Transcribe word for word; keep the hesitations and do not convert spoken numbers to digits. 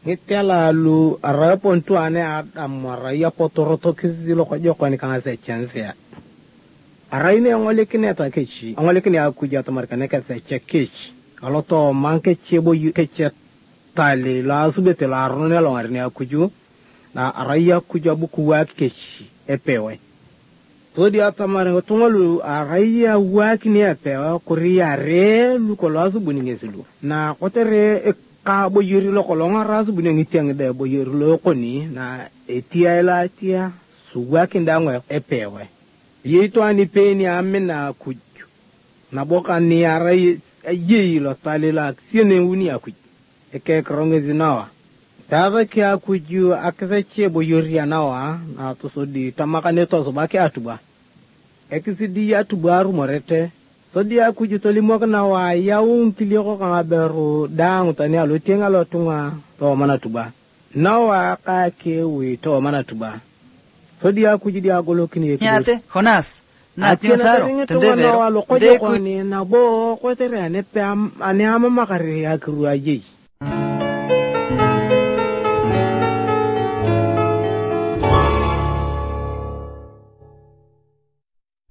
ngitela lu arapo ntu ane amara ya potoroto kizilo kwa joko ni kanga se chance araine ngole kineta kechi ngole kini akuja tamarka ne ka se chekechi aloto manke chebo keche tali la subete la arne lo arne akuju na araya kuja buku wa kechi epewe todi atamare ngotungolu araya wa kini epewe kuriya re lu ko la subuni ngesilu na kotere ka bo yiri lo kolonga rasu bune ngitiang de bo yiri lo koni na etia ela tia suwa kindangwe epewe yito ani peni amena kuju na boka ni ara ye lo talela tiene uni akuju eke kronge zinawa tava kia kuju akaseche bo yiri anawa na to so di tamaka neto so baki atuba ekisidi atuba rumorete so dia kuju tolimo kana wa yaun pilio ka beru dang tani alo tenga lo tunga to mana tuba nawa ka ke wi to mana tuba so dia kuju dia golo kini yate Jonas na tio saro tendevero de ko ni na bo ko tere ne pe ane ama makari ya kru aji